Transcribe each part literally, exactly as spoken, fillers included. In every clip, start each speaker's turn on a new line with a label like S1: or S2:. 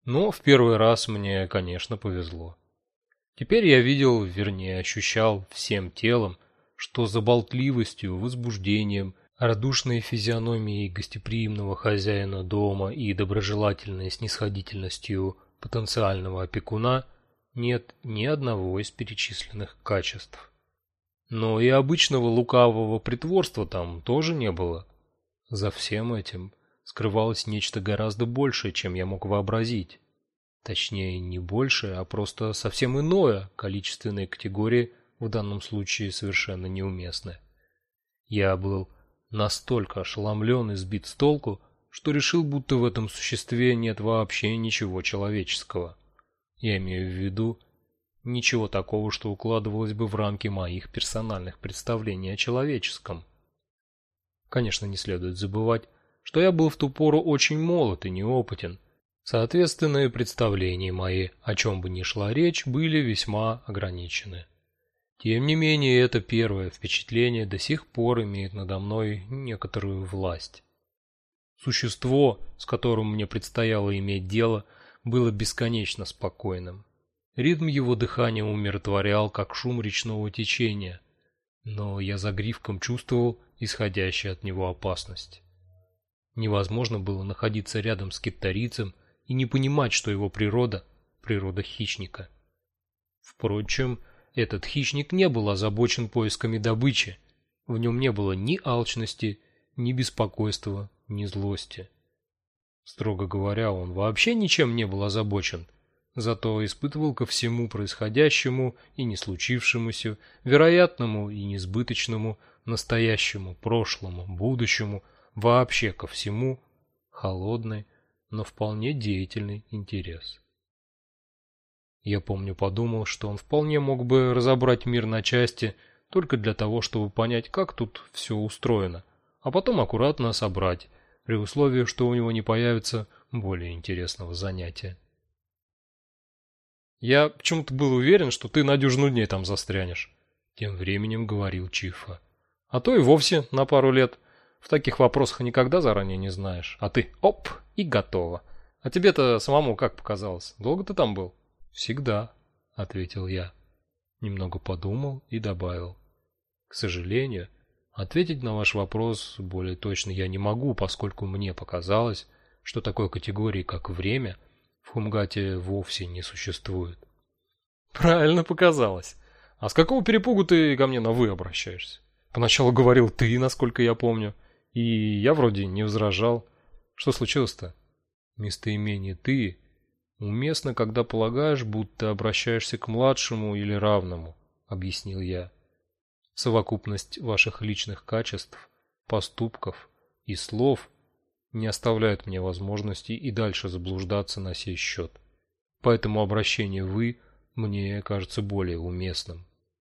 S1: Но в первый раз мне, конечно, повезло. Теперь я видел, вернее, ощущал всем телом, что за болтливостью, возбуждением, радушной физиономией гостеприимного хозяина дома и доброжелательной снисходительностью потенциального опекуна нет ни одного из перечисленных качеств. Но и обычного лукавого притворства там тоже не было. За всем этим скрывалось нечто гораздо большее, чем я мог вообразить. Точнее, не больше, а просто совсем иное, количественной категории в данном случае совершенно неуместное. Я был настолько ошеломлен и сбит с толку, что решил, будто в этом существе нет вообще ничего человеческого. Я имею в виду ничего такого, что укладывалось бы в рамки моих персональных представлений о человеческом. Конечно, не следует забывать, что я был в ту пору очень молод и неопытен. Соответственно, и представления мои, о чем бы ни шла речь, были весьма ограничены. Тем не менее, это первое впечатление до сих пор имеет надо мной некоторую власть. Существо, с которым мне предстояло иметь дело, было бесконечно спокойным. Ритм его дыхания умиротворял, как шум речного течения, но я загривком чувствовал исходящую от него опасность. Невозможно было находиться рядом с кипторийцем и не понимать, что его природа – природа хищника. Впрочем, этот хищник не был озабочен поисками добычи, в нем не было ни алчности, ни беспокойства, ни злости. Строго говоря, он вообще ничем не был озабочен, зато испытывал ко всему происходящему и не случившемуся, вероятному и несбыточному, настоящему, прошлому, будущему, вообще ко всему холодный, но вполне деятельный интерес. Я помню, подумал, что он вполне мог бы разобрать мир на части только для того, чтобы понять, как тут все устроено, а потом аккуратно собрать, при условии, что у него не появится более интересного занятия. «Я почему-то был уверен, что ты на дюжину дней там застрянешь», — тем временем говорил Чифа. «А то и вовсе на пару лет. В таких вопросах никогда заранее не знаешь. А ты оп, и готово. А тебе-то самому как показалось? Долго ты там был?» «Всегда», — ответил я. Немного подумал и добавил. «К сожалению, ответить на ваш вопрос более точно я не могу, поскольку мне показалось, что такой категории, как время, в Хумгате вовсе не существует». «Правильно показалось. А с какого перепугу ты ко мне на «вы» обращаешься? Поначалу говорил «ты», насколько я помню, и я вроде не возражал. Что случилось-то?» «Местоимение «ты» уместно, когда полагаешь, будто обращаешься к младшему или равному», — объяснил я. «Совокупность ваших личных качеств, поступков и слов не оставляет мне возможности и дальше заблуждаться на сей счет. Поэтому обращение «вы» мне кажется более уместным».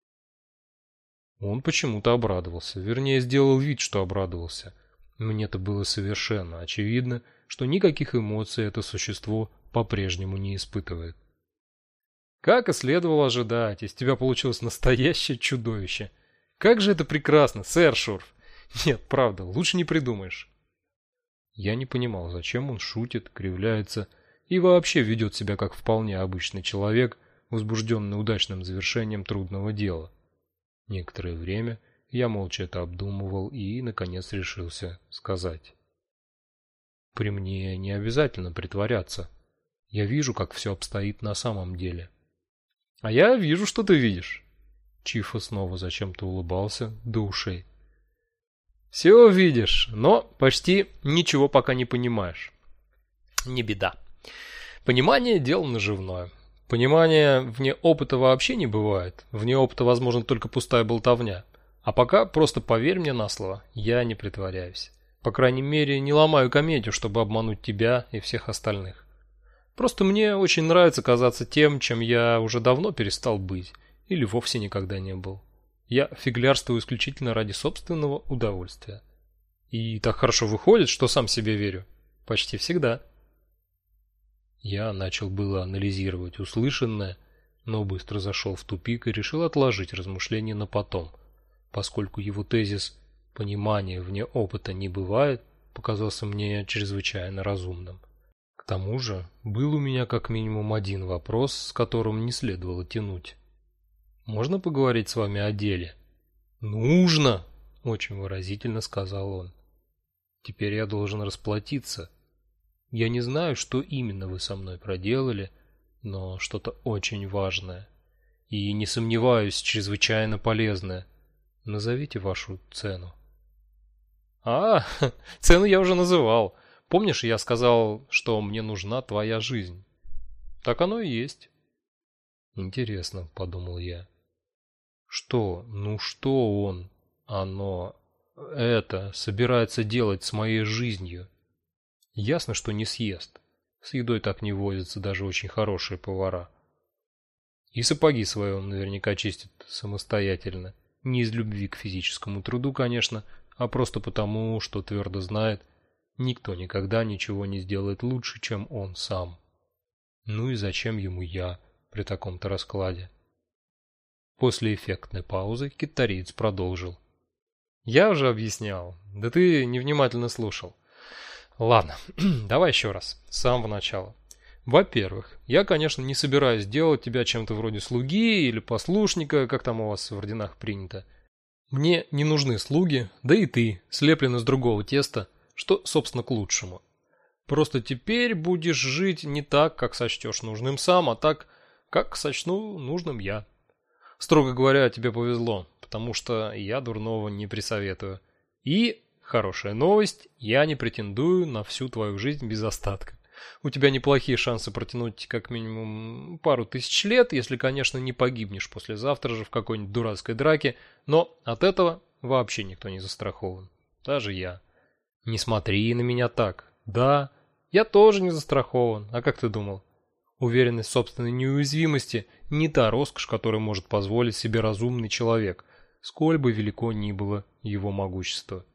S1: Он почему-то обрадовался, вернее, сделал вид, что обрадовался. Мне-то было совершенно очевидно, что никаких эмоций это существо по-прежнему не испытывает. «Как и следовало ожидать, из тебя получилось настоящее чудовище. Как же это прекрасно, сэр Шурф! Нет, правда, лучше не придумаешь». Я не понимал, зачем он шутит, кривляется и вообще ведет себя как вполне обычный человек, возбужденный удачным завершением трудного дела. Некоторое время я молча это обдумывал и, наконец, решился сказать. «При мне не обязательно притворяться. Я вижу, как все обстоит на самом деле». «А я вижу, что ты видишь». Чифа снова зачем-то улыбался до ушей. «Все видишь, но почти ничего пока не понимаешь». «Не беда. Понимание – дело наживное. Понимания вне опыта вообще не бывает. Вне опыта возможно только пустая болтовня. А пока просто поверь мне на слово, я не притворяюсь. По крайней мере, не ломаю комедию, чтобы обмануть тебя и всех остальных. Просто мне очень нравится казаться тем, чем я уже давно перестал быть, или вовсе никогда не был. Я фиглярствую исключительно ради собственного удовольствия. И так хорошо выходит, что сам себе верю. Почти всегда». Я начал было анализировать услышанное, но быстро зашел в тупик и решил отложить размышления на потом, поскольку его тезис «понимания вне опыта не бывает» показался мне чрезвычайно разумным. К К тому же, был у меня как минимум один вопрос, с которым не следовало тянуть. Можно поговорить с вами о деле? Нужно, очень выразительно сказал он. Теперь я должен расплатиться. Я не знаю, что именно вы со мной проделали, но что-то очень важное. И, не сомневаюсь, чрезвычайно полезное. Назовите вашу цену. А, цену я уже называл. Помнишь, я сказал, что мне нужна твоя жизнь? Так оно и есть. Интересно, подумал я. Что, ну что он, оно, это собирается делать с моей жизнью? Ясно, что не съест. С едой так не возятся даже очень хорошие повара. И сапоги свои он наверняка чистит самостоятельно. Не из любви к физическому труду, конечно, а просто потому, что твердо знает, никто никогда ничего не сделает лучше, чем он сам. Ну и зачем ему я при таком-то раскладе? После эффектной паузы китариец продолжил. Я уже объяснял, да ты невнимательно слушал. Ладно, давай еще раз, с самого начала. Во-первых, я, конечно, не собираюсь делать тебя чем-то вроде слуги или послушника, как там у вас в орденах принято. Мне не нужны слуги, да и ты, слеплен из другого теста, что, собственно, к лучшему. Просто теперь будешь жить не так, как сочтешь нужным сам, а так, как сочту нужным я. Строго говоря, тебе повезло, потому что я дурного не присоветую. И, хорошая новость, я не претендую на всю твою жизнь без остатка. У тебя неплохие шансы протянуть как минимум пару тысяч лет, если, конечно, не погибнешь послезавтра же в какой-нибудь дурацкой драке, но от этого вообще никто не застрахован. Даже я. Не смотри на меня так. Да, я тоже не застрахован. А как ты думал? Уверенность в собственной неуязвимости не та роскошь, которую может позволить себе разумный человек, сколь бы велико ни было его могущество.